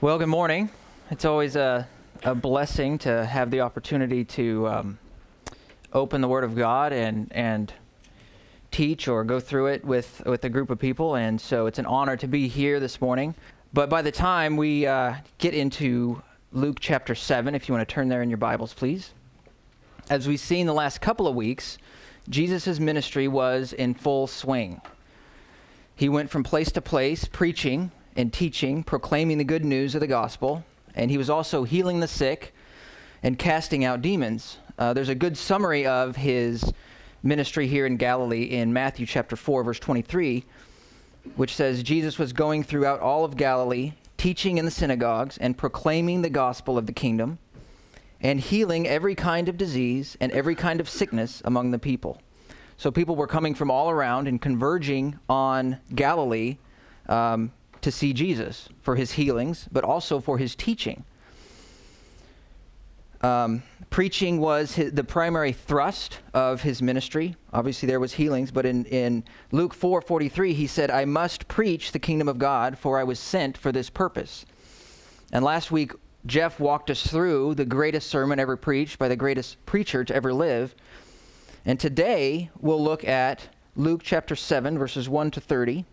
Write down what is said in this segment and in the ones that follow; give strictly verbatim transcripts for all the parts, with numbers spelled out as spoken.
Well, good morning. It's always a, a blessing to have the opportunity to um, open the Word of God and and teach or go through it with, with a group of people. And so it's an honor to be here this morning. But by the time we uh, get into Luke chapter seven, if you want to turn there in your Bibles, please. As we've seen the last couple of weeks, Jesus' ministry was in full swing. He went from place to place preaching and teaching, proclaiming the good news of the gospel, and he was also healing the sick and casting out demons. Uh, there's a good summary of his ministry here in Galilee in Matthew chapter four, verse twenty-three, which says, Jesus was going throughout all of Galilee, teaching in the synagogues and proclaiming the gospel of the kingdom and healing every kind of disease and every kind of sickness among the people. So people were coming from all around and converging on Galilee um, to see Jesus for his healings, but also for his teaching. Um, preaching was his, the primary thrust of his ministry. Obviously, there was healings, but in, in Luke four forty-three, he said, I must preach the kingdom of God, for I was sent for this purpose. And last week, Jeff walked us through the greatest sermon ever preached by the greatest preacher to ever live. And today, we'll look at Luke chapter seven, verses one to thirty.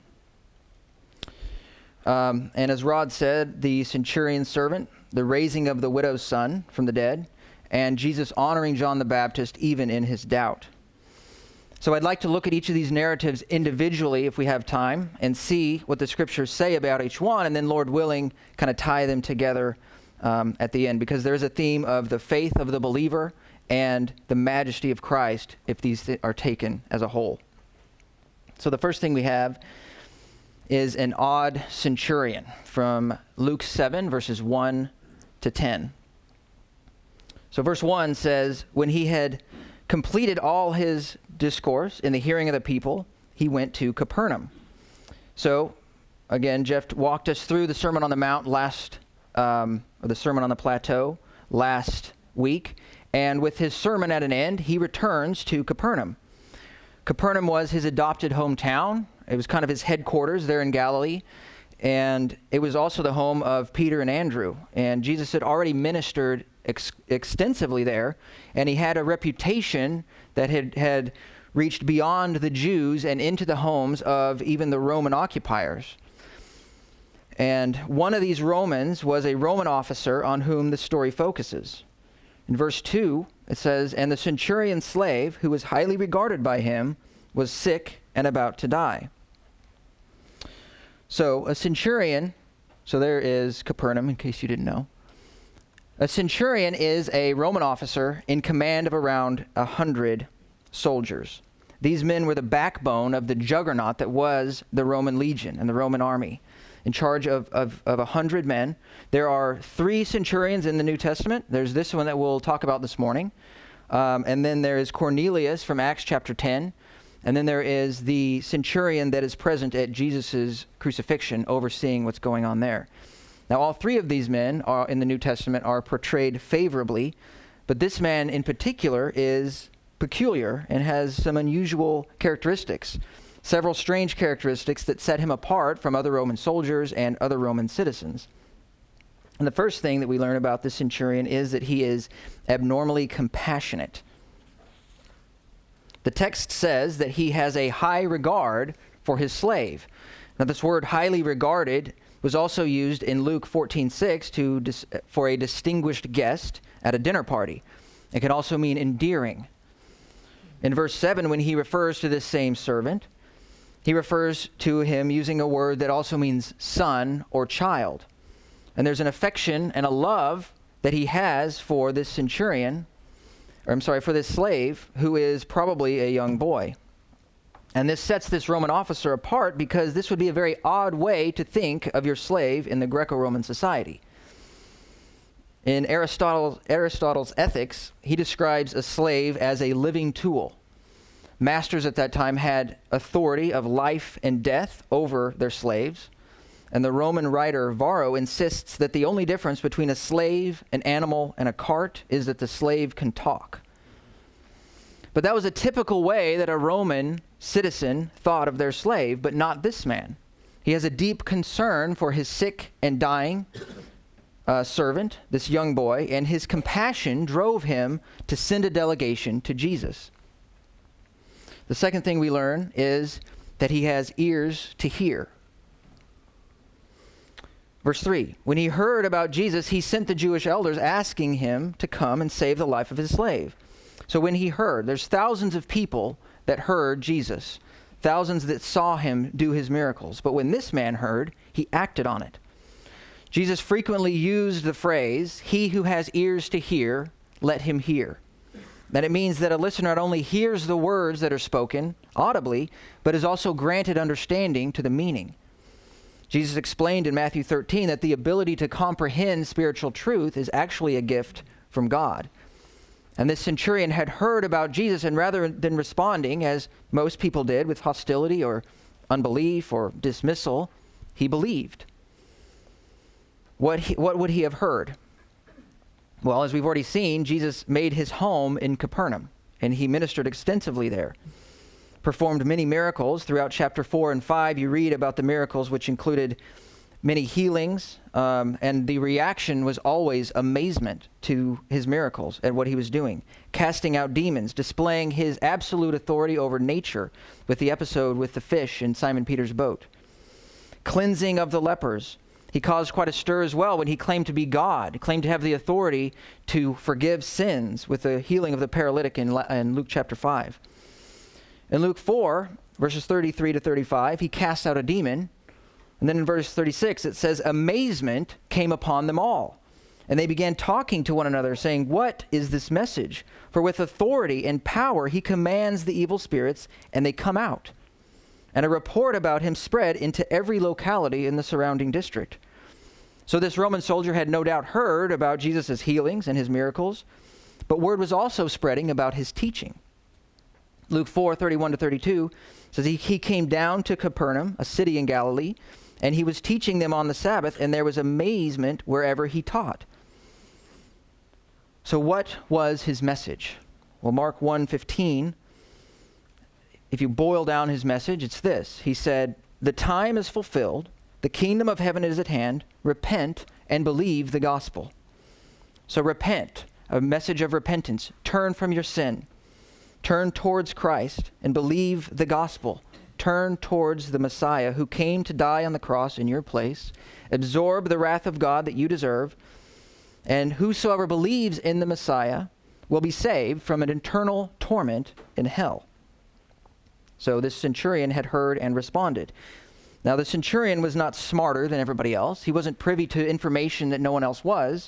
Um, and as Rod said, the centurion's servant, the raising of the widow's son from the dead, and Jesus honoring John the Baptist even in his doubt. So I'd like to look at each of these narratives individually if we have time and see what the scriptures say about each one, and then, Lord willing, kind of tie them together um, at the end, because there's a theme of the faith of the believer and the majesty of Christ if these th- are taken as a whole. So the first thing we have is an odd centurion from Luke seven, verses one to ten. So verse one says, when he had completed all his discourse in the hearing of the people, he went to Capernaum. So, again, Jeff walked us through the Sermon on the Mount last, um, or the Sermon on the Plateau last week. And with his sermon at an end, he returns to Capernaum. Capernaum was his adopted hometown. It was kind of his headquarters there in Galilee. And it was also the home of Peter and Andrew. And Jesus had already ministered ex- extensively there. And he had a reputation that had, had reached beyond the Jews and into the homes of even the Roman occupiers. And one of these Romans was a Roman officer on whom the story focuses. In verse two, it says, and the centurion's slave, who was highly regarded by him, was sick and about to die. So a centurion, so there is Capernaum, in case you didn't know. A centurion is a Roman officer in command of around a hundred soldiers. These men were the backbone of the juggernaut that was the Roman legion and the Roman army, in charge of, of, of a hundred men. There are three centurions in the New Testament. There's this one that we'll talk about this morning. Um, and then there is Cornelius from Acts chapter ten. And then there is the centurion that is present at Jesus' crucifixion, overseeing what's going on there. Now, all three of these men are in the New Testament are portrayed favorably, but this man in particular is peculiar and has some unusual characteristics, several strange characteristics that set him apart from other Roman soldiers and other Roman citizens. And the first thing that we learn about this centurion is that he is abnormally compassionate. The text says that he has a high regard for his slave. Now, this word highly regarded was also used in Luke fourteen six to dis- for a distinguished guest at a dinner party. It can also mean endearing. In verse seven, when he refers to this same servant, he refers to him using a word that also means son or child. And there's an affection and a love that he has for this centurion, or I'm sorry, for this slave, who is probably a young boy. And this sets this Roman officer apart because this would be a very odd way to think of your slave in the Greco-Roman society. In Aristotle, Aristotle's Ethics, he describes a slave as a living tool. Masters at that time had authority of life and death over their slaves. And the Roman writer Varro insists that the only difference between a slave, an animal, and a cart is that the slave can talk. But that was a typical way that a Roman citizen thought of their slave, but not this man. He has a deep concern for his sick and dying uh, servant, this young boy, and his compassion drove him to send a delegation to Jesus. The second thing we learn is that he has ears to hear. Verse three, when he heard about Jesus, he sent the Jewish elders asking him to come and save the life of his slave. So when he heard, there's thousands of people that heard Jesus, thousands that saw him do his miracles. But when this man heard, he acted on it. Jesus frequently used the phrase, "He who has ears to hear, let him hear." That it means that a listener not only hears the words that are spoken audibly, but is also granted understanding to the meaning. Jesus explained in Matthew thirteen that the ability to comprehend spiritual truth is actually a gift from God. And this centurion had heard about Jesus, and rather than responding, as most people did, with hostility or unbelief or dismissal, he believed. What he, what would he have heard? Well, as we've already seen, Jesus made his home in Capernaum, and he ministered extensively there. Performed many miracles. Throughout chapter four and five, you read about the miracles, which included many healings, um, and the reaction was always amazement to his miracles and what he was doing. Casting out demons, displaying his absolute authority over nature with the episode with the fish in Simon Peter's boat. Cleansing of the lepers. He caused quite a stir as well when he claimed to be God, claimed to have the authority to forgive sins with the healing of the paralytic in, in Luke chapter five. In Luke four, verses thirty-three to thirty-five, he cast out a demon. And then in verse thirty-six, it says, amazement came upon them all. And they began talking to one another, saying, "What is this message? For with authority and power he commands the evil spirits, and they come out." And a report about him spread into every locality in the surrounding district. So this Roman soldier had no doubt heard about Jesus' healings and his miracles, but word was also spreading about his teaching. Luke four, thirty-one to thirty-two says he, he came down to Capernaum, a city in Galilee, and he was teaching them on the Sabbath, and there was amazement wherever he taught. So what was his message? Well, Mark one fifteen, if you boil down his message, it's this. He said, "The time is fulfilled, the kingdom of heaven is at hand, repent and believe the gospel." So repent, a message of repentance. Turn from your sin. Turn towards Christ and believe the gospel. Turn towards the Messiah who came to die on the cross in your place, absorb the wrath of God that you deserve, and whosoever believes in the Messiah will be saved from an eternal torment in hell. So this centurion had heard and responded. Now the centurion was not smarter than everybody else. He wasn't privy to information that no one else was.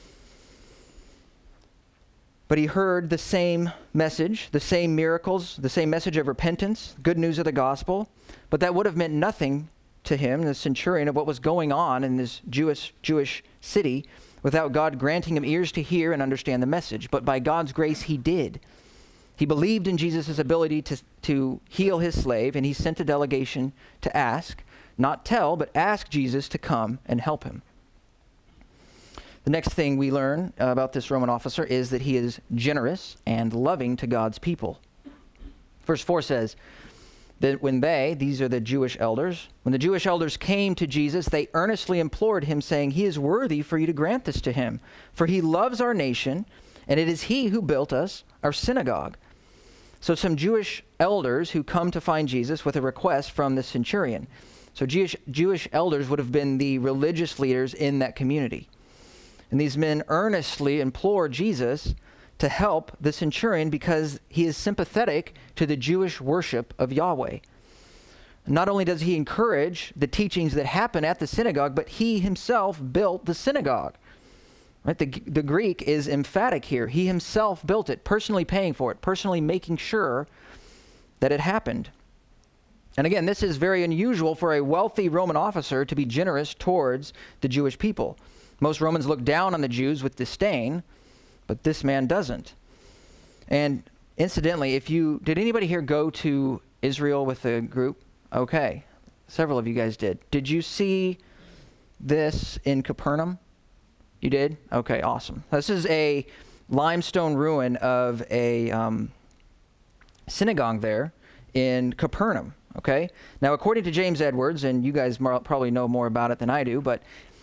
But he heard the same message, the same miracles, the same message of repentance, good news of the gospel. But that would have meant nothing to him, the centurion, of what was going on in this Jewish Jewish city without God granting him ears to hear and understand the message. But by God's grace, he did. He believed in Jesus' ability to, to heal his slave, and he sent a delegation to ask, not tell, but ask Jesus to come and help him. The next thing we learn about this Roman officer is that he is generous and loving to God's people. Verse four says that when they, these are the Jewish elders, when the Jewish elders came to Jesus, they earnestly implored him, saying, "He is worthy for you to grant this to him, for he loves our nation, and it is he who built us, our synagogue." So some Jewish elders who come to find Jesus with a request from the centurion. So Jewish, Jewish elders would have been the religious leaders in that community. And these men earnestly implore Jesus to help the centurion because he is sympathetic to the Jewish worship of Yahweh. Not only does he encourage the teachings that happen at the synagogue, but he himself built the synagogue. Right? The, the Greek is emphatic here. He himself built it, personally paying for it, personally making sure that it happened. And again, this is very unusual for a wealthy Roman officer to be generous towards the Jewish people. Most Romans look down on the Jews with disdain, but this man doesn't. And incidentally, if you, did anybody here go to Israel with a group? Okay, several of you guys did. Did you see this in Capernaum? You did? Okay, awesome. This is a limestone ruin of a um, synagogue there in Capernaum, okay? Now, according to James Edwards, and you guys more, probably know more about it than I do, but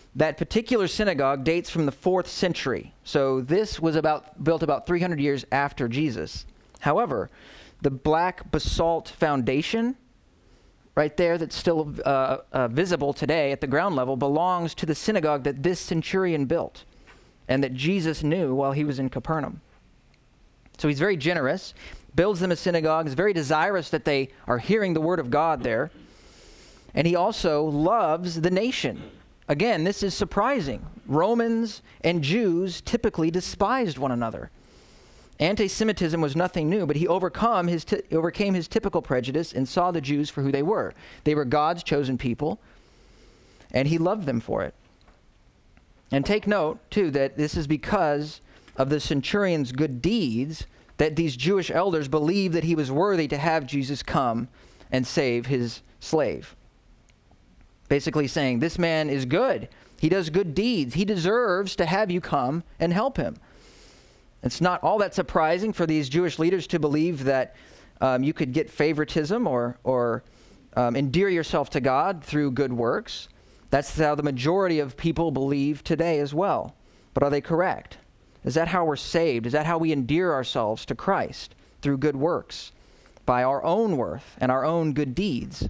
That particular synagogue dates from the fourth century. So this was about built about three hundred years after Jesus. However, the black basalt foundation right there that's still uh, uh, visible today at the ground level belongs to the synagogue that this centurion built and that Jesus knew while he was in Capernaum. So he's very generous, builds them a synagogue, is very desirous that they are hearing the word of God there. And he also loves the nation. Again, this is surprising. Romans and Jews typically despised one another. Anti-Semitism was nothing new, but he overcome his t- overcame his typical prejudice and saw the Jews for who they were. They were God's chosen people, and he loved them for it. And take note, too, that this is because of the centurion's good deeds that these Jewish elders believed that he was worthy to have Jesus come and save his slave. Basically saying, this man is good. He does good deeds. He deserves to have you come and help him. It's not all that surprising for these Jewish leaders to believe that um, you could get favoritism or, or um, endear yourself to God through good works. That's how the majority of people believe today as well. But are they correct? Is that how we're saved? Is that how we endear ourselves to Christ? Through good works, by our own worth and our own good deeds?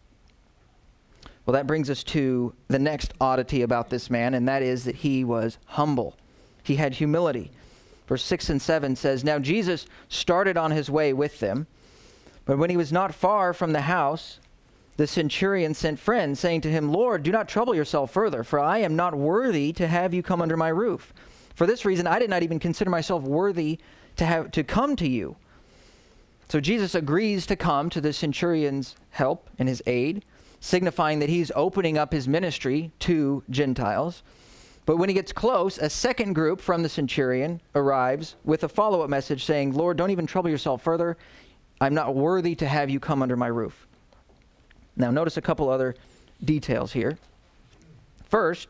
Well, that brings us to the next oddity about this man, and that is that he was humble. He had humility. Verse six and seven says, Now Jesus started on his way with them, but when he was not far from the house, the centurion sent friends, saying to him, Lord, do not trouble yourself further, for I am not worthy to have you come under my roof. For this reason, I did not even consider myself worthy to have to come to you. So Jesus agrees to come to the centurion's help and his aid, signifying that he's opening up his ministry to Gentiles. But when he gets close, a second group from the centurion arrives with a follow-up message saying, Lord, don't even trouble yourself further. I'm not worthy to have you come under my roof. Now, notice a couple other details here. First,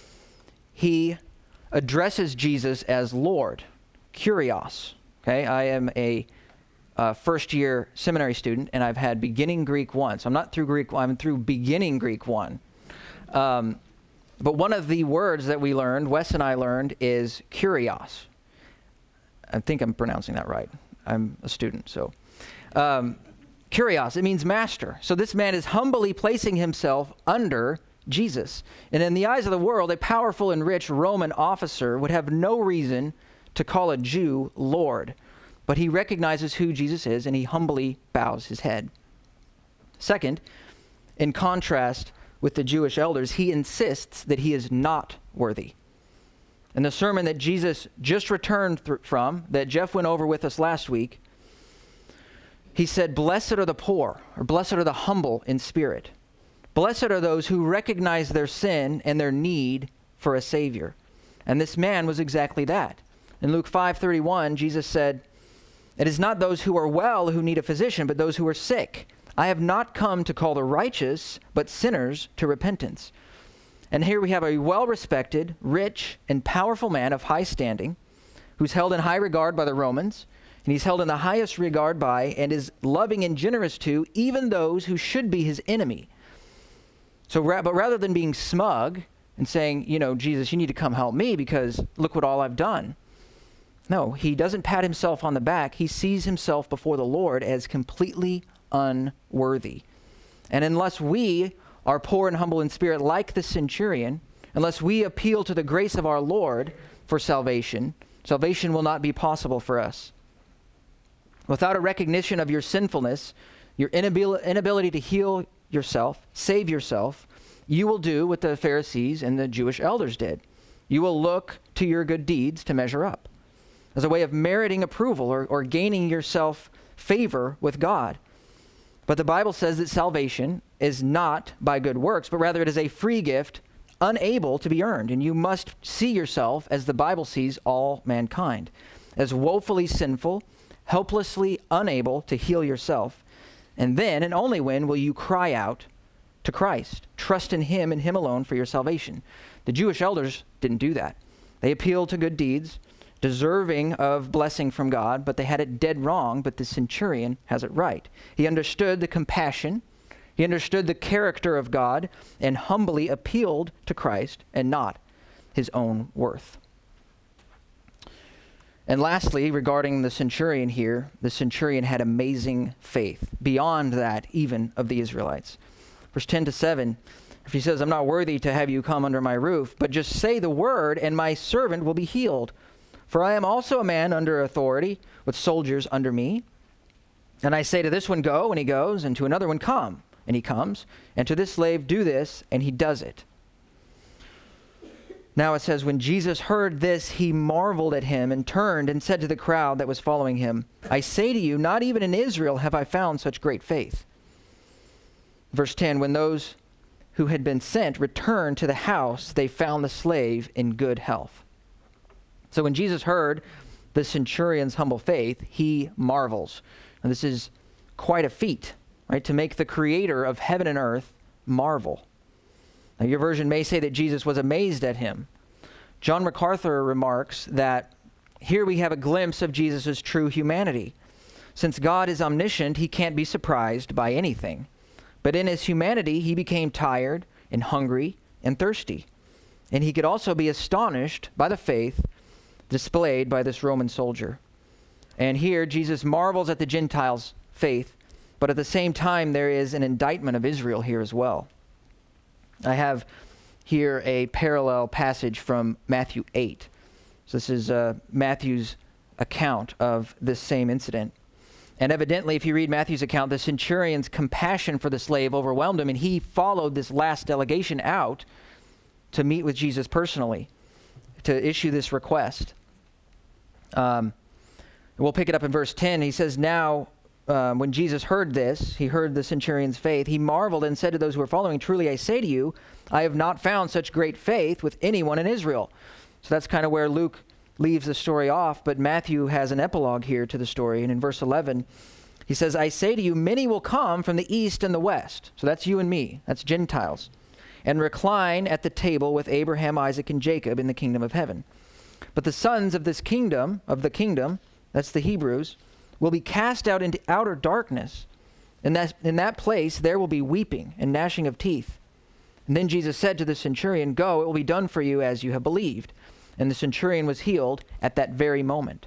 he addresses Jesus as Lord, Kyrios. Okay, I am a uh, first-year seminary student, and I've had beginning Greek one. So I'm not through Greek, I'm through beginning Greek one. Um, but one of the words that we learned, Wes and I learned, is Kyrios. I think I'm pronouncing that right. I'm a student, so. Um, Kyrios, it means master. So this man is humbly placing himself under Jesus. And in the eyes of the world, a powerful and rich Roman officer would have no reason to call a Jew Lord. But he recognizes who Jesus is, and he humbly bows his head. Second, in contrast with the Jewish elders, he insists that he is not worthy. In the sermon that Jesus just returned th- from, that Jeff went over with us last week, he said, Blessed are the poor, or blessed are the humble in spirit. Blessed are those who recognize their sin and their need for a Savior. And this man was exactly that. In Luke five thirty-one, Jesus said, It is not those who are well who need a physician, but those who are sick. I have not come to call the righteous, but sinners to repentance. And here we have a well-respected, rich, and powerful man of high standing, who's held in high regard by the Romans, and he's held in the highest regard by, and is loving and generous to, even those who should be his enemy. So, ra- but rather than being smug and saying, you know, Jesus, you need to come help me because look what all I've done. No, he doesn't pat himself on the back. He sees himself before the Lord as completely unworthy. And unless we are poor and humble in spirit like the centurion, unless we appeal to the grace of our Lord for salvation, salvation will not be possible for us. Without a recognition of your sinfulness, your inabil- inability to heal yourself, save yourself, you will do what the Pharisees and the Jewish elders did. You will look to your good deeds to measure up as a way of meriting approval or, or gaining yourself favor with God. But the Bible says that salvation is not by good works, but rather it is a free gift, unable to be earned. And you must see yourself as the Bible sees all mankind, as woefully sinful, helplessly unable to heal yourself. And then, and only when, will you cry out to Christ. Trust in him and him alone for your salvation. The Jewish elders didn't do that. They appealed to good deeds, deserving of blessing from God, but they had it dead wrong, but the centurion has it right. He understood the compassion He understood the character of God and humbly appealed to Christ and not his own worth. And lastly, regarding the centurion here, the centurion had amazing faith, beyond that even of the Israelites. Verse ten to seven, if he says, I'm not worthy to have you come under my roof, but just say the word, and my servant will be healed. For I am also a man under authority, with soldiers under me. And I say to this one, go, and he goes, and to another one, come, and he comes, and to this slave, do this, and he does it. Now it says, when Jesus heard this, he marveled at him and turned and said to the crowd that was following him, I say to you, not even in Israel have I found such great faith. Verse ten, when those who had been sent returned to the house, they found the slave in good health. So when Jesus heard the centurion's humble faith, he marvels. And this is quite a feat, right? To make the creator of heaven and earth marvel. Now, your version may say that Jesus was amazed at him. John MacArthur remarks that here we have a glimpse of Jesus' true humanity. Since God is omniscient, he can't be surprised by anything. But in his humanity, he became tired and hungry and thirsty. And he could also be astonished by the faith displayed by this Roman soldier. And here, Jesus marvels at the Gentiles' faith, but at the same time, there is an indictment of Israel here as well. I have here a parallel passage from Matthew eight. So this is uh, Matthew's account of this same incident. And evidently, if you read Matthew's account, the centurion's compassion for the slave overwhelmed him, and he followed this last delegation out to meet with Jesus personally, to issue this request. Um, we'll pick it up in verse ten. He says, now, um, when Jesus heard this, he heard the centurion's faith, he marveled and said to those who were following, truly I say to you, I have not found such great faith with anyone in Israel. So that's kind of where Luke leaves the story off, but Matthew has an epilogue here to the story. And in verse eleven, he says, I say to you, many will come from the east and the west. So that's you and me. That's Gentiles. And recline at the table with Abraham, Isaac, and Jacob in the kingdom of heaven. But the sons of this kingdom, of the kingdom, that's the Hebrews, will be cast out into outer darkness. And that, in that place there will be weeping and gnashing of teeth. And then Jesus said to the centurion, go, it will be done for you as you have believed. And the centurion was healed at that very moment.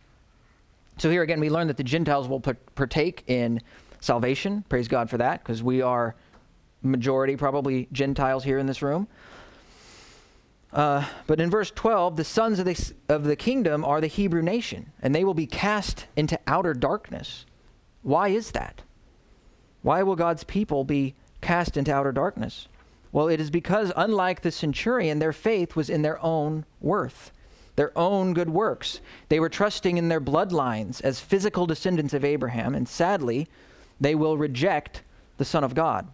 So here again, we learn that the Gentiles will partake in salvation. Praise God for that, because we are majority probably Gentiles here in this room. Uh, but in verse twelve, the sons of the, of the kingdom are the Hebrew nation, and they will be cast into outer darkness. Why is that? Why will God's people be cast into outer darkness? Well, it is because, unlike the centurion, their faith was in their own worth, their own good works. They were trusting in their bloodlines as physical descendants of Abraham, and sadly, they will reject the Son of God.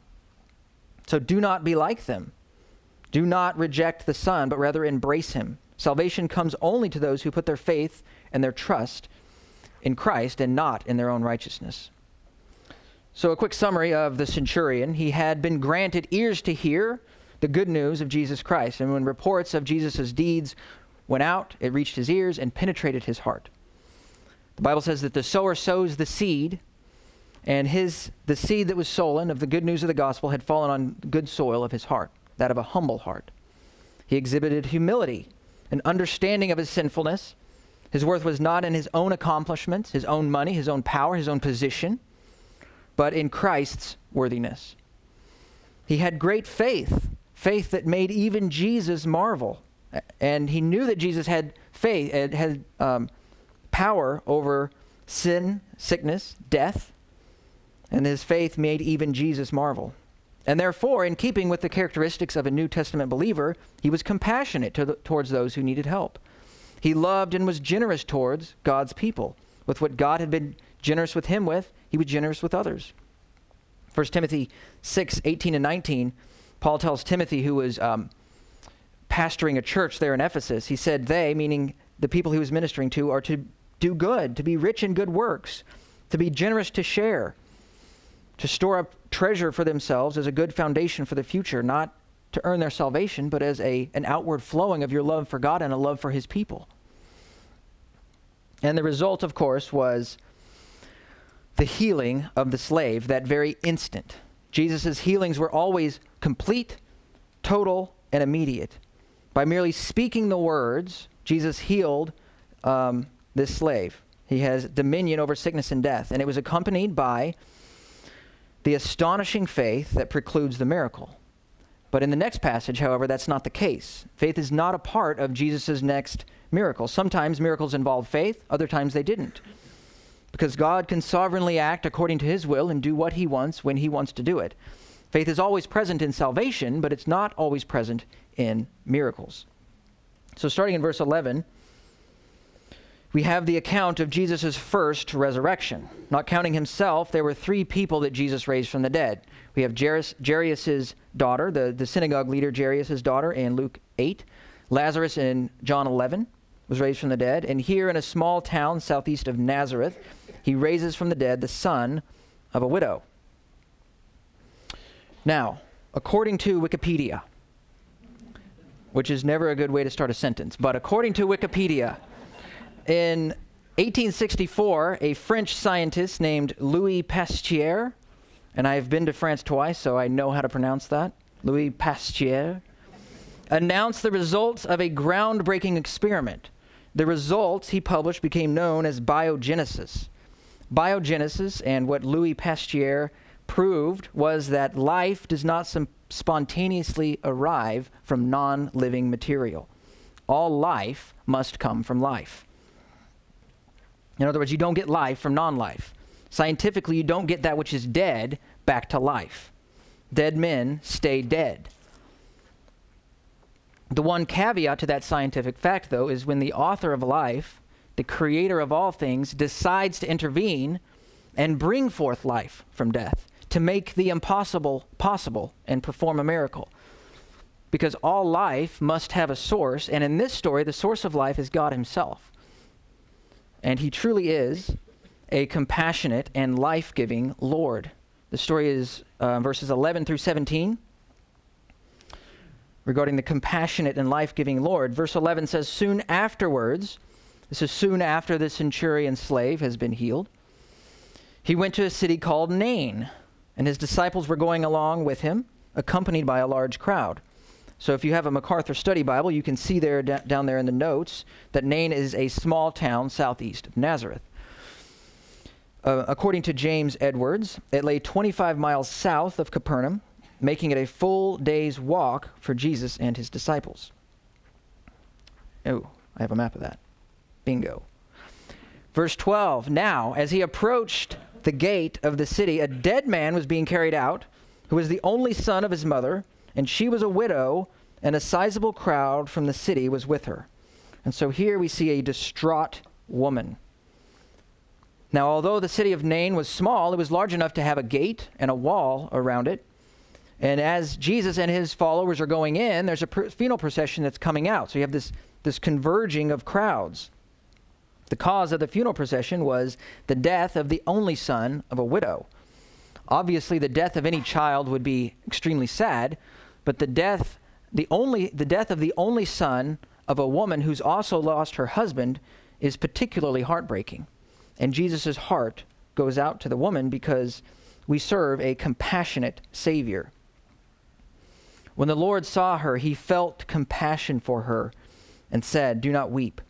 So do not be like them. Do not reject the Son, but rather embrace him. Salvation comes only to those who put their faith and their trust in Christ and not in their own righteousness. So a quick summary of the centurion. He had been granted ears to hear the good news of Jesus Christ. And when reports of Jesus' deeds went out, it reached his ears and penetrated his heart. The Bible says that the sower sows the seed, and his the seed that was sown of the good news of the gospel had fallen on good soil of his heart, that of a humble heart. He exhibited humility, an understanding of his sinfulness. His worth was not in his own accomplishments, his own money, his own power, his own position, but in Christ's worthiness. He had great faith, faith that made even Jesus marvel. And he knew that Jesus had faith, had um, power over sin, sickness, death, and his faith made even Jesus marvel. And therefore, in keeping with the characteristics of a New Testament believer, he was compassionate to the, towards those who needed help. He loved and was generous towards God's people. With what God had been generous with him with, he was generous with others. First Timothy six, eighteen and nineteen, Paul tells Timothy, who was um, pastoring a church there in Ephesus, he said they, meaning the people he was ministering to, are to do good, to be rich in good works, to be generous to share, to store up treasure for themselves as a good foundation for the future, not to earn their salvation, but as a an outward flowing of your love for God and a love for his people. And the result, of course, was the healing of the slave that very instant. Jesus' healings were always complete, total, and immediate. By merely speaking the words, Jesus healed um, this slave. He has dominion over sickness and death, and it was accompanied by the astonishing faith that precludes the miracle. But in the next passage, however, that's not the case. Faith is not a part of Jesus' next miracle. Sometimes miracles involve faith, other times they didn't. Because God can sovereignly act according to his will and do what he wants when he wants to do it. Faith is always present in salvation, but it's not always present in miracles. So starting in verse eleven, we have the account of Jesus' first resurrection. Not counting himself, there were three people that Jesus raised from the dead. We have Jairus, Jairus' daughter, the, the synagogue leader Jairus' daughter in Luke eight. Lazarus in John eleven was raised from the dead. And here in a small town southeast of Nazareth, he raises from the dead the son of a widow. Now, according to Wikipedia, which is never a good way to start a sentence, but according to Wikipedia, in eighteen sixty-four, a French scientist named Louis Pasteur, and I've been to France twice, so I know how to pronounce that, Louis Pasteur, announced the results of a groundbreaking experiment. The results he published became known as biogenesis. Biogenesis, and what Louis Pasteur proved, was that life does not some spontaneously arrive from non-living material. All life must come from life. In other words, you don't get life from non-life. Scientifically, you don't get that which is dead back to life. Dead men stay dead. The one caveat to that scientific fact, though, is when the author of life, the creator of all things, decides to intervene and bring forth life from death, to make the impossible possible and perform a miracle. Because all life must have a source, and in this story, the source of life is God himself. And he truly is a compassionate and life-giving Lord. The story is uh, verses eleven through seventeen. Regarding the compassionate and life-giving Lord. Verse eleven says, soon afterwards, this is soon after the centurion slave has been healed, he went to a city called Nain, and his disciples were going along with him, accompanied by a large crowd. So if you have a MacArthur Study Bible, you can see there d- down there in the notes that Nain is a small town southeast of Nazareth. Uh, according to James Edwards, it lay twenty-five miles south of Capernaum, making it a full day's walk for Jesus and his disciples. Oh, I have a map of that. Bingo. Verse twelve, now, as he approached the gate of the city, a dead man was being carried out, who was the only son of his mother, and she was a widow, and a sizable crowd from the city was with her. And so here we see a distraught woman. Now, although the city of Nain was small, it was large enough to have a gate and a wall around it. And as Jesus and his followers are going in, there's a pr- funeral procession that's coming out. So you have this, this converging of crowds. The cause of the funeral procession was the death of the only son of a widow. Obviously, the death of any child would be extremely sad, but the death, the only, the death of the only son of a woman who's also lost her husband is particularly heartbreaking. And Jesus' heart goes out to the woman because we serve a compassionate Savior. When the Lord saw her, he felt compassion for her and said, do not weep.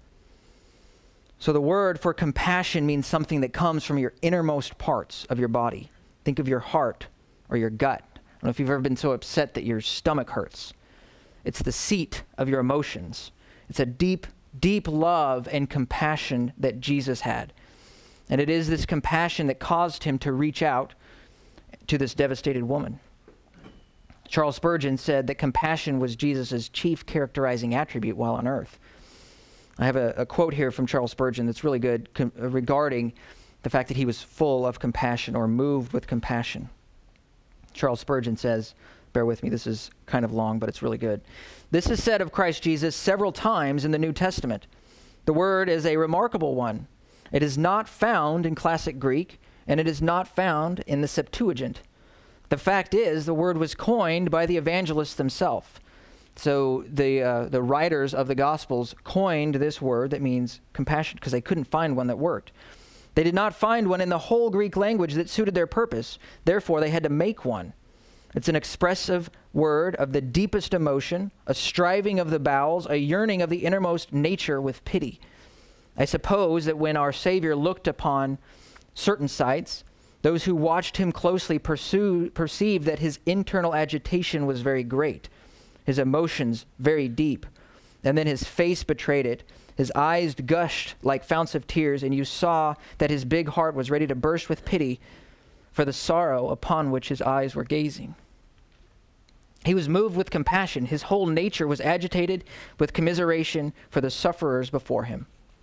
So the word for compassion means something that comes from your innermost parts of your body. Think of your heart or your gut. I don't know if you've ever been so upset that your stomach hurts. It's the seat of your emotions. It's a deep, deep love and compassion that Jesus had. And it is this compassion that caused him to reach out to this devastated woman. Charles Spurgeon said that compassion was Jesus' chief characterizing attribute while on earth. I have a, a quote here from Charles Spurgeon that's really good com- regarding the fact that he was full of compassion or moved with compassion. Charles Spurgeon says, bear with me, this is kind of long, but it's really good. This is said of Christ Jesus several times in the New Testament. The word is a remarkable one. It is not found in classic Greek, and it is not found in the Septuagint. The fact is, the word was coined by the evangelists themselves. So the uh, the writers of the Gospels coined this word that means compassion because they couldn't find one that worked. They did not find one in the whole Greek language that suited their purpose. Therefore, they had to make one. It's an expressive word of the deepest emotion, a striving of the bowels, a yearning of the innermost nature with pity. I suppose that when our Savior looked upon certain sights, those who watched him closely pursue, perceived that his internal agitation was very great, his emotions very deep, and then his face betrayed it. His eyes gushed like founts of tears, and you saw that his big heart was ready to burst with pity for the sorrow upon which his eyes were gazing. He was moved with compassion. His whole nature was agitated with commiseration for the sufferers before him.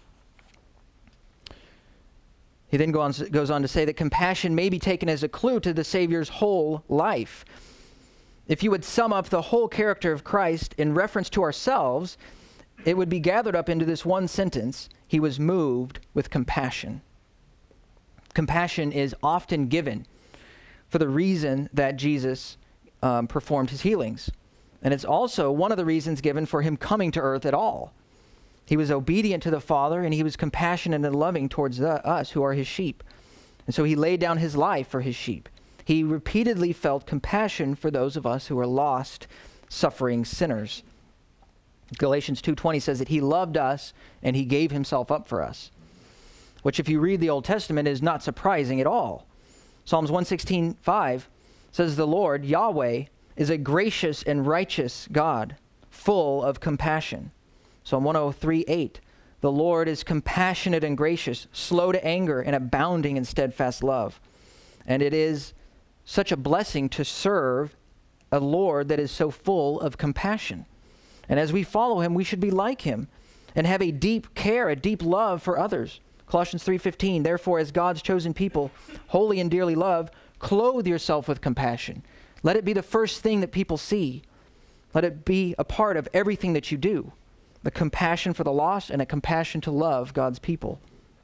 He then go on, goes on to say that compassion may be taken as a clue to the Savior's whole life. If you would sum up the whole character of Christ in reference to ourselves, it would be gathered up into this one sentence: he was moved with compassion. Compassion is often given for the reason that Jesus um, performed his healings. And it's also one of the reasons given for him coming to earth at all. He was obedient to the Father, and he was compassionate and loving towards the, us who are his sheep. And so he laid down his life for his sheep. He repeatedly felt compassion for those of us who are lost, suffering sinners. Galatians two twenty says that he loved us and he gave himself up for us, which if you read the Old Testament is not surprising at all. Psalms one sixteen five says the Lord, Yahweh, is a gracious and righteous God, full of compassion. Psalm one oh three eight, the Lord is compassionate and gracious, slow to anger and abounding in steadfast love. And it is such a blessing to serve a Lord that is so full of compassion. And as we follow him, we should be like him and have a deep care, a deep love for others. Colossians three fifteen, therefore, as God's chosen people, holy and dearly loved, clothe yourself with compassion. Let it be the first thing that people see. Let it be a part of everything that you do. The compassion for the lost and a compassion to love God's people.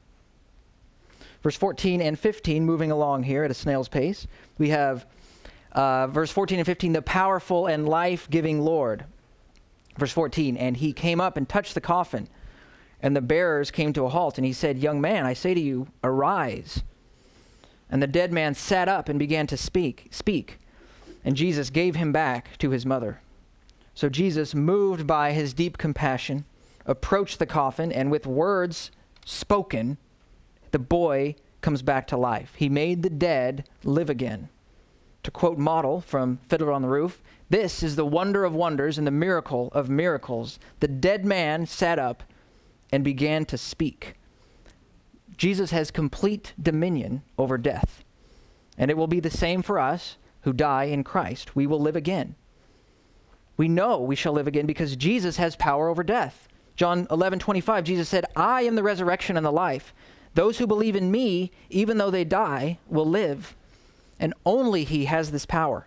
Verse fourteen and fifteen, moving along here at a snail's pace, we have uh, verse fourteen and fifteen, the powerful and life-giving Lord. Verse fourteen, and he came up and touched the coffin, and the bearers came to a halt, and he said, young man, I say to you, arise. And the dead man sat up and began to speak, speak, and Jesus gave him back to his mother. So Jesus, moved by his deep compassion, approached the coffin, and with words spoken, the boy comes back to life. He made the dead live again. To quote Model from Fiddler on the Roof, this is the wonder of wonders and the miracle of miracles. The dead man sat up and began to speak. Jesus has complete dominion over death. And it will be the same for us who die in Christ. We will live again. We know we shall live again because Jesus has power over death. John eleven twenty-five, Jesus said, I am the resurrection and the life. Those who believe in me, even though they die, will live. And only he has this power.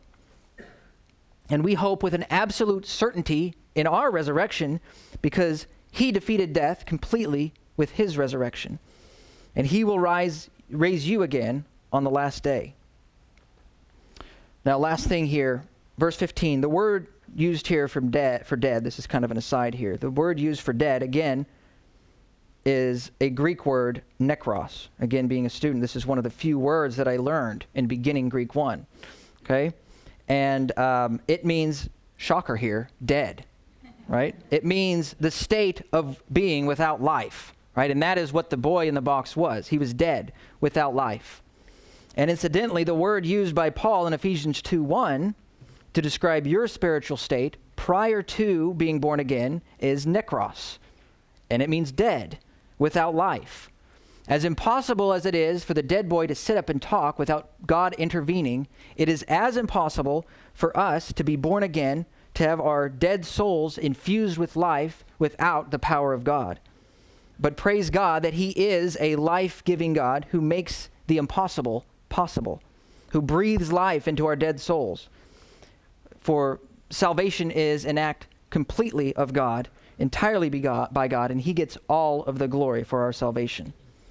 And we hope with an absolute certainty in our resurrection because he defeated death completely with his resurrection. And he will rise, raise you again on the last day. Now, last thing here, verse fifteen, the word used here from dead, for dead, this is kind of an aside here. The word used for dead, again, is a Greek word, nekros. Again, being a student, this is one of the few words that I learned in beginning Greek one. Okay? And um, it means, shocker here, dead. Right? It means the state of being without life. Right? And that is what the boy in the box was. He was dead, without life. And incidentally, the word used by Paul in Ephesians two one to describe your spiritual state prior to being born again is nekros. And it means dead, without life. As impossible as it is for the dead boy to sit up and talk without God intervening, it is as impossible for us to be born again, to have our dead souls infused with life without the power of God. But praise God that he is a life-giving God who makes the impossible possible, who breathes life into our dead souls. For salvation is an act completely of God, entirely by God, and he gets all of the glory for our salvation.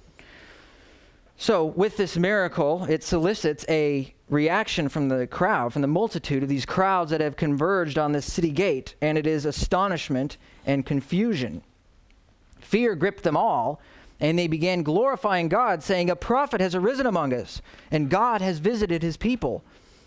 So with this miracle, it solicits a reaction from the crowd, from the multitude of these crowds that have converged on this city gate, and it is astonishment and confusion. Fear gripped them all, and they began glorifying God, saying, a prophet has arisen among us, and God has visited his people.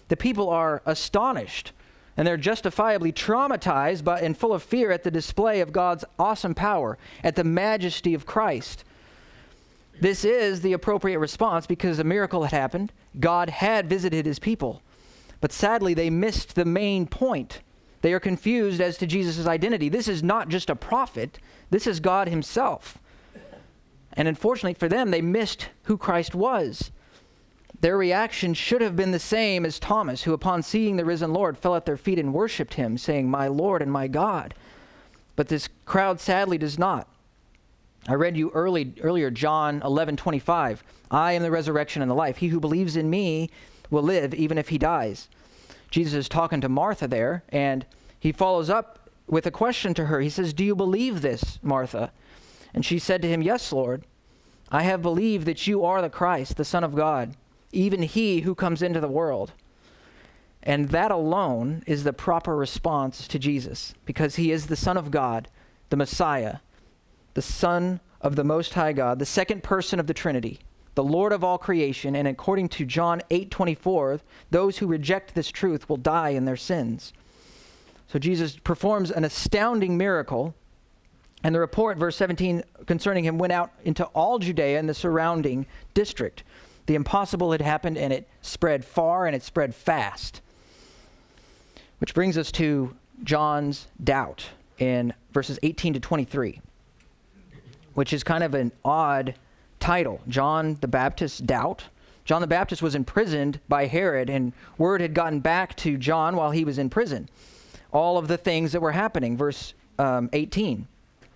The people are astonished, and they're justifiably traumatized but and full of fear at the display of God's awesome power, at the majesty of Christ. This is the appropriate response because a miracle had happened. God had visited his people. But sadly, they missed the main point. They are confused as to Jesus' identity. This is not just a prophet. This is God himself. And unfortunately for them, they missed who Christ was. Their reaction should have been the same as Thomas, who upon seeing the risen Lord fell at their feet and worshiped him, saying, "My Lord and my God." But this crowd sadly does not. I read you early, earlier John eleven twenty-five. "I am the resurrection and the life. He who believes in me will live even if he dies." Jesus is talking to Martha there, and he follows up with a question to her. He says, "Do you believe this, Martha?" And she said to him, "Yes, Lord. I have believed that you are the Christ, the Son of God, even he who comes into the world." And that alone is the proper response to Jesus, because he is the Son of God, the Messiah, the Son of the Most High God, the second person of the Trinity, the Lord of all creation. And according to John eight twenty-four, those who reject this truth will die in their sins. So Jesus performs an astounding miracle. And the report, verse seventeen, concerning him went out into all Judea and the surrounding district. The impossible had happened, and it spread far, and it spread fast. Which brings us to John's doubt in verses eighteen to twenty-three, which is kind of an odd title. John the Baptist's doubt. John the Baptist was imprisoned by Herod, and word had gotten back to John while he was in prison. All of the things that were happening. Verse um, eighteen.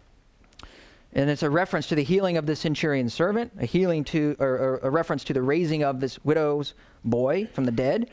And it's a reference to the healing of the centurion's servant, a healing to, or, or a reference to the raising of this widow's boy from the dead.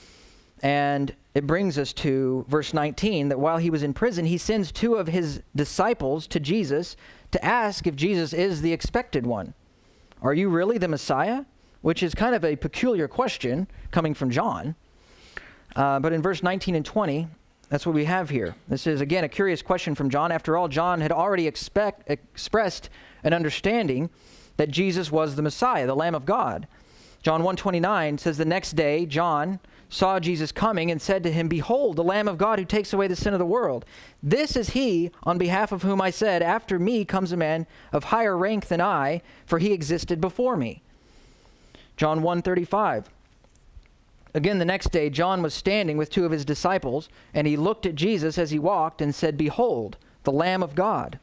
And it brings us to verse nineteen, that while he was in prison, he sends two of his disciples to Jesus to ask if Jesus is the expected one. Are you really the Messiah? Which is kind of a peculiar question coming from John. Uh, but in verse nineteen and twenty, that's what we have here. This is, again, a curious question from John. After all, John had already expect, expressed an understanding that Jesus was the Messiah, the Lamb of God. John one twenty-nine says, "The next day, John saw Jesus coming and said to him, 'Behold, the Lamb of God who takes away the sin of the world. This is he on behalf of whom I said, after me comes a man of higher rank than I, for he existed before me.'" John one thirty-five. Again, the next day, John was standing with two of his disciples, and he looked at Jesus as he walked and said, "Behold, the Lamb of God."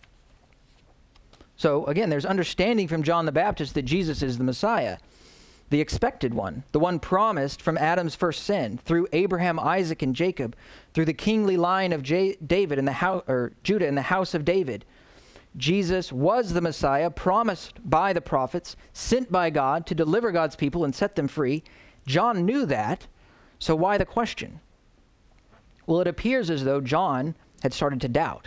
So again, there's understanding from John the Baptist that Jesus is the Messiah, the expected one, the one promised from Adam's first sin, through Abraham, Isaac, and Jacob, through the kingly line of J- David and the house, or Judah in the house of David. Jesus was the Messiah, promised by the prophets, sent by God to deliver God's people and set them free. John knew that, so why the question? Well, it appears as though John had started to doubt.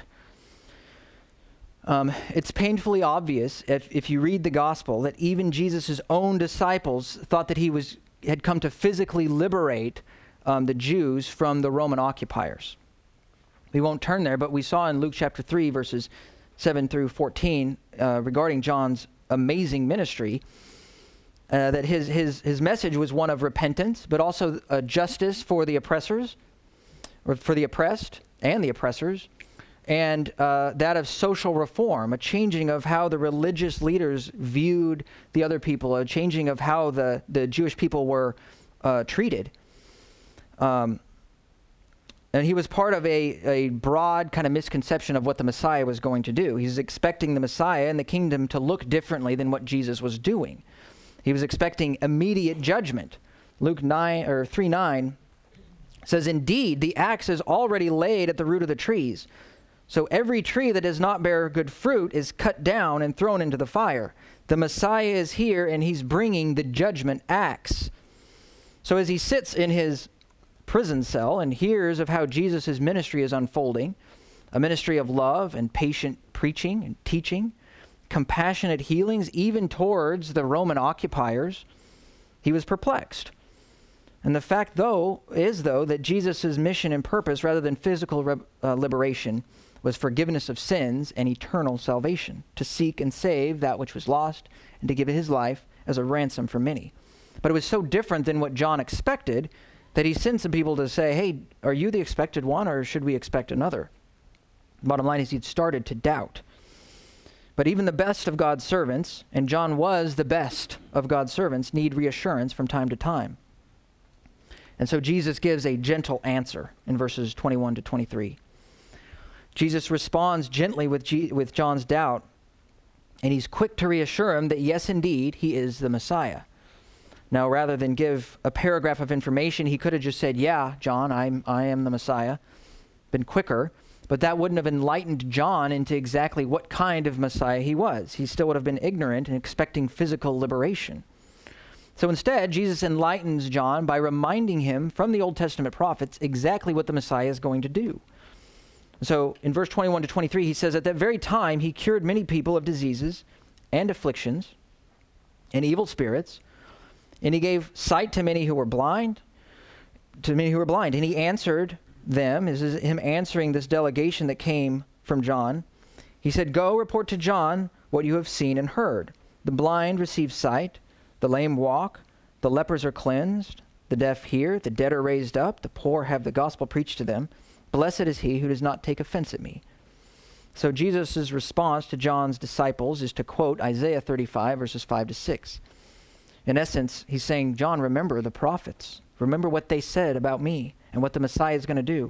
Um, it's painfully obvious, if, if you read the gospel, that even Jesus' own disciples thought that he was had come to physically liberate um, the Jews from the Roman occupiers. We won't turn there, but we saw in Luke chapter three, verses seven through fourteen, uh, regarding John's amazing ministry, Uh, that his, his, his message was one of repentance, but also uh, justice for the oppressors, or for the oppressed and the oppressors, and uh, that of social reform, a changing of how the religious leaders viewed the other people, a changing of how the, the Jewish people were uh, treated. Um, and he was part of a, a broad kind of misconception of what the Messiah was going to do. He's expecting the Messiah and the kingdom to look differently than what Jesus was doing. He was expecting immediate judgment. Luke nine or three nine says, "Indeed, the axe is already laid at the root of the trees. So every tree that does not bear good fruit is cut down and thrown into the fire. The Messiah is here, and he's bringing the judgment axe." So as he sits in his prison cell and hears of how Jesus' ministry is unfolding, a ministry of love and patient preaching and teaching, compassionate healings, even towards the Roman occupiers, he was perplexed. And the fact, though, is, though, that Jesus' mission and purpose, rather than physical re- uh, liberation, was forgiveness of sins and eternal salvation, to seek and save that which was lost, and to give his life as a ransom for many. But it was so different than what John expected that he sent some people to say, hey, are you the expected one, or should we expect another? Bottom line is he'd started to doubt. But even the best of God's servants, and John was the best of God's servants, need reassurance from time to time. And so Jesus gives a gentle answer in verses twenty-one to twenty-three. Jesus responds gently with, G- with John's doubt, and he's quick to reassure him that yes, indeed, he is the Messiah. Now, rather than give a paragraph of information, he could have just said, yeah, John, I'm, I am the Messiah. Been quicker, but that wouldn't have enlightened John into exactly what kind of Messiah he was. He still would have been ignorant and expecting physical liberation. So instead, Jesus enlightens John by reminding him from the Old Testament prophets exactly what the Messiah is going to do. So in verse twenty-one to twenty-three, he says, at that very time, he cured many people of diseases and afflictions and evil spirits, and he gave sight to many who were blind, to many who were blind. And he answered them, this is him answering this delegation that came from John. He said, go report to John what you have seen and heard. The blind receive sight, the lame walk, the lepers are cleansed, the deaf hear, the dead are raised up, the poor have the gospel preached to them. Blessed is he who does not take offense at me. So Jesus' response to John's disciples is to quote Isaiah thirty-five, verses five to six. In essence, he's saying, John, remember the prophets. Remember what they said about me and what the Messiah is going to do.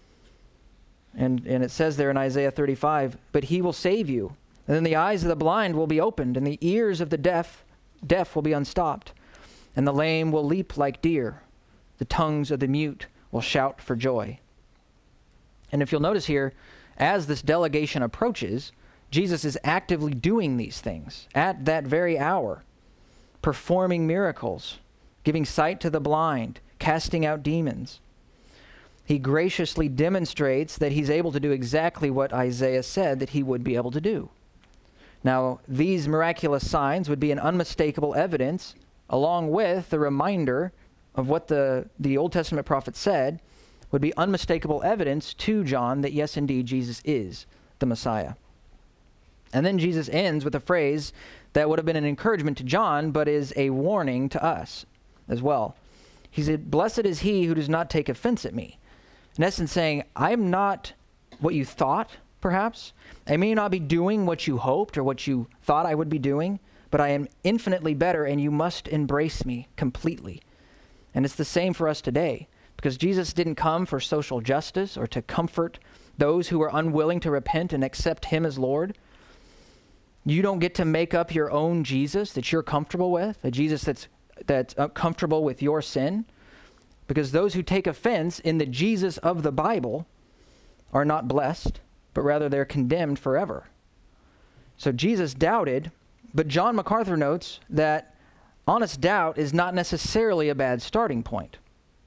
And, and it says there in Isaiah thirty-five, but he will save you. And then the eyes of the blind will be opened, and the ears of the deaf, deaf will be unstopped. And the lame will leap like deer. The tongues of the mute will shout for joy. And if you'll notice here, as this delegation approaches, Jesus is actively doing these things at that very hour, performing miracles, giving sight to the blind, casting out demons. He graciously demonstrates that he's able to do exactly what Isaiah said that he would be able to do. Now, these miraculous signs would be an unmistakable evidence, along with the reminder of what the, the Old Testament prophet said, would be unmistakable evidence to John that yes, indeed, Jesus is the Messiah. And then Jesus ends with a phrase that would have been an encouragement to John, but is a warning to us as well. He said, blessed is he who does not take offense at me. In essence saying, I'm not what you thought, perhaps. I may not be doing what you hoped or what you thought I would be doing, but I am infinitely better, and you must embrace me completely. And it's the same for us today. Because Jesus didn't come for social justice or to comfort those who are unwilling to repent and accept him as Lord. You don't get to make up your own Jesus that you're comfortable with, a Jesus that's that's uh, comfortable with your sin. Because those who take offense in the Jesus of the Bible are not blessed, but rather they're condemned forever. So Jesus doubted, but John MacArthur notes that honest doubt is not necessarily a bad starting point.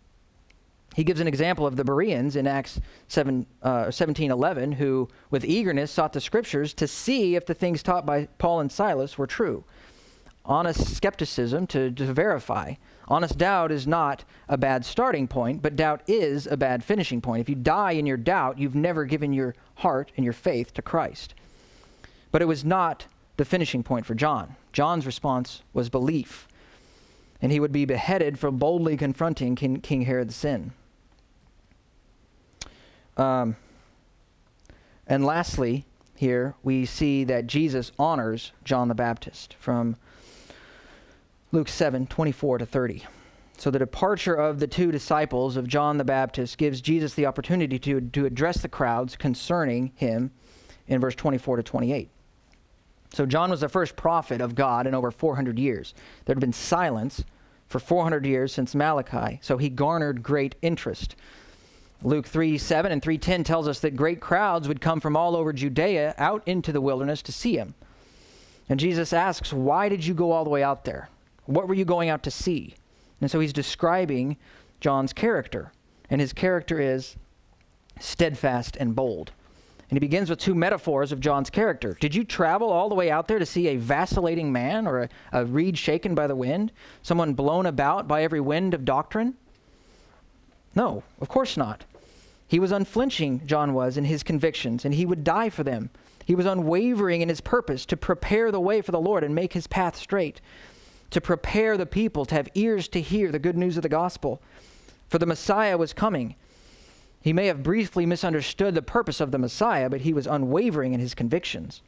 He gives an example of the Bereans in Acts seven, uh, seventeen eleven, who with eagerness sought the scriptures to see if the things taught by Paul and Silas were true. Honest skepticism to, to verify. Honest doubt is not a bad starting point, but doubt is a bad finishing point. If you die in your doubt, you've never given your heart and your faith to Christ. But it was not the finishing point for John. John's response was belief, and he would be beheaded for boldly confronting King, King Herod's sin. Um, and lastly, here we see that Jesus honors John the Baptist from Luke seven, twenty-four to thirty. So the departure of the two disciples of John the Baptist gives Jesus the opportunity to, to address the crowds concerning him in verse twenty-four to twenty-eight. So John was the first prophet of God in over four hundred years. There had been silence for four hundred years since Malachi, so he garnered great interest. Luke three seven and three ten tells us that great crowds would come from all over Judea out into the wilderness to see him. And Jesus asks, why did you go all the way out there? What were you going out to see? And so he's describing John's character. And his character is steadfast and bold. And he begins with two metaphors of John's character. Did you travel all the way out there to see a vacillating man or a, a reed shaken by the wind? Someone blown about by every wind of doctrine? No, of course not. He was unflinching, John was, in his convictions, and he would die for them. He was unwavering in his purpose to prepare the way for the Lord and make his path straight, to prepare the people to have ears to hear the good news of the gospel. for the Messiah was coming. He may have briefly misunderstood the purpose of the Messiah, but he was unwavering in his convictions.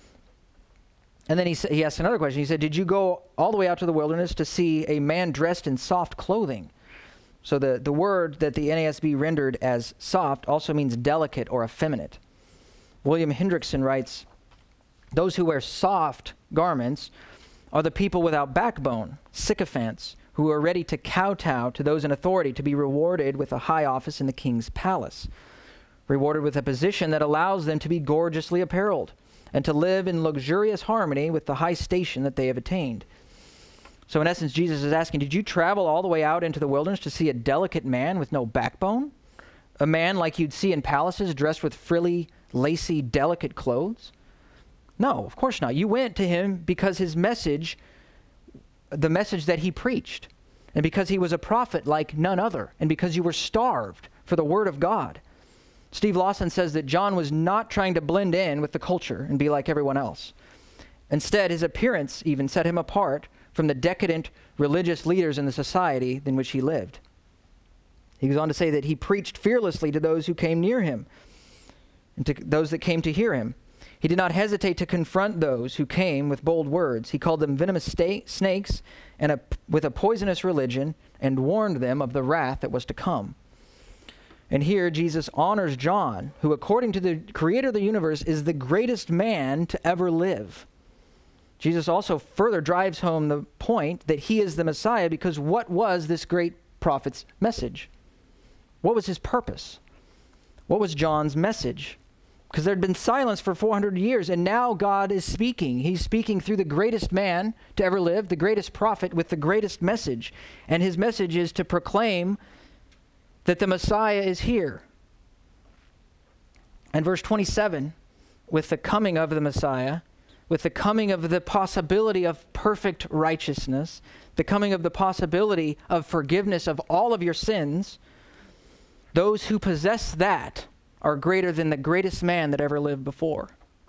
And then he, sa- he asked another question. He said, did you go all the way out to the wilderness to see a man dressed in soft clothing? So the, the word that the N A S B rendered as soft also means delicate or effeminate. William Hendrickson writes, those who wear soft garments are the people without backbone, sycophants, who are ready to kowtow to those in authority to be rewarded with a high office in the king's palace, rewarded with a position that allows them to be gorgeously apparelled and to live in luxurious harmony with the high station that they have attained. So in essence, Jesus is asking, did you travel all the way out into the wilderness to see a delicate man with no backbone? A man like you'd see in palaces dressed with frilly, lacy, delicate clothes? No, of course not. You went to him because his message, the message that he preached, and because he was a prophet like none other, and because you were starved for the word of God. Steve Lawson says that John was not trying to blend in with the culture and be like everyone else. Instead, his appearance even set him apart from the decadent religious leaders in the society in which he lived. He goes on to say that he preached fearlessly to those who came near him and to those that came to hear him. He did not hesitate to confront those who came with bold words. He called them venomous sta- snakes and a, with a poisonous religion, and warned them of the wrath that was to come. And here Jesus honors John, who according to the creator of the universe is the greatest man to ever live. Jesus also further drives home the point that he is the Messiah, because what was this great prophet's message? What was his purpose? What was John's message? Because there had been silence for four hundred years, and now God is speaking. He's speaking through the greatest man to ever live, the greatest prophet with the greatest message. And his message is to proclaim that the Messiah is here. And verse twenty-seven, with the coming of the Messiah, with the coming of the possibility of perfect righteousness, the coming of the possibility of forgiveness of all of your sins, those who possess that are greater than the greatest man that ever lived before.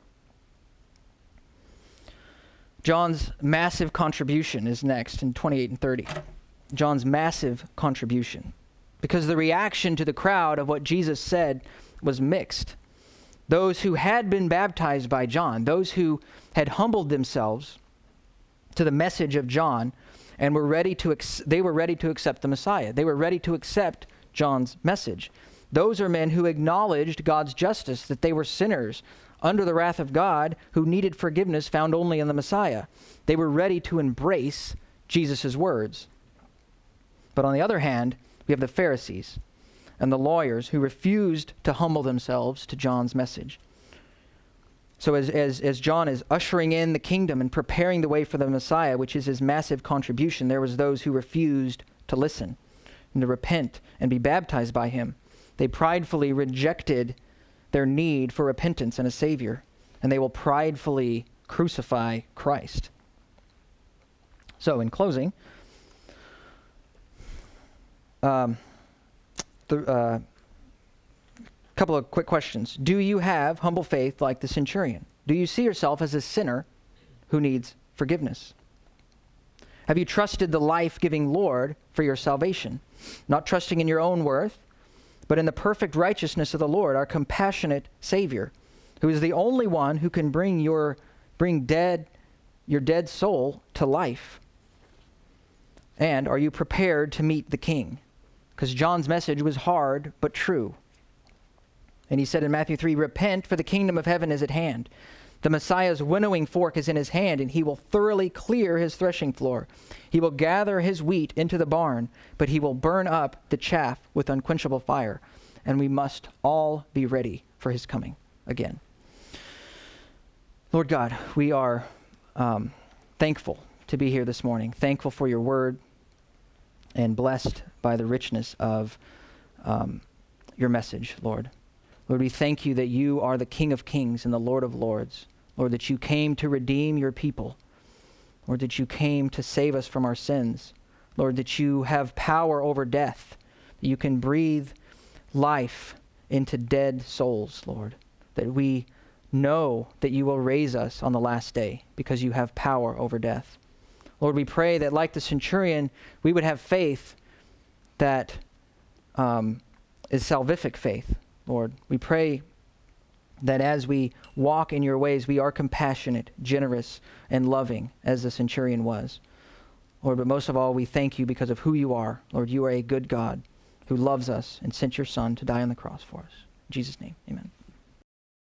John's massive contribution is next in twenty-eight and thirty. John's massive contribution. Because the reaction to the crowd of what Jesus said was mixed. Those who had been baptized by John, those who had humbled themselves to the message of John and were ready to, ex- they were ready to accept the Messiah. They were ready to accept John's message. Those are men who acknowledged God's justice, that they were sinners under the wrath of God who needed forgiveness found only in the Messiah. They were ready to embrace Jesus' words. But on the other hand, we have the Pharisees and the lawyers who refused to humble themselves to John's message. So as, as, as John is ushering in the kingdom and preparing the way for the Messiah, which is his massive contribution, there was those who refused to listen and to repent and be baptized by him. They pridefully rejected their need for repentance and a Savior, and they will pridefully crucify Christ. So in closing, um, the uh, couple of quick questions. Do you have humble faith like the centurion? Do you see yourself as a sinner who needs forgiveness? Have you trusted the life-giving Lord for your salvation, not trusting in your own worth, but in the perfect righteousness of the Lord, our compassionate Savior, who is the only one who can bring your bring dead your dead soul to life? And are you prepared to meet the King? Because John's message was hard but true. And he said in Matthew three, repent, for the kingdom of heaven is at hand. The Messiah's winnowing fork is in his hand, and he will thoroughly clear his threshing floor. He will gather his wheat into the barn, but he will burn up the chaff with unquenchable fire. And we must all be ready for his coming again. Lord God, we are um, thankful to be here this morning, thankful for your word, and blessed by the richness of um, your message, Lord. Lord, we thank you that you are the King of kings and the Lord of lords. Lord, that you came to redeem your people. Lord, that you came to save us from our sins. Lord, that you have power over death, that you can breathe life into dead souls, Lord. That we know that you will raise us on the last day because you have power over death. Lord, we pray that like the centurion, we would have faith that um, is salvific faith, Lord. We pray that as we walk in your ways, we are compassionate, generous, and loving, as the centurion was. Lord, but most of all, we thank you because of who you are. Lord, you are a good God who loves us and sent your Son to die on the cross for us. In Jesus' name, amen.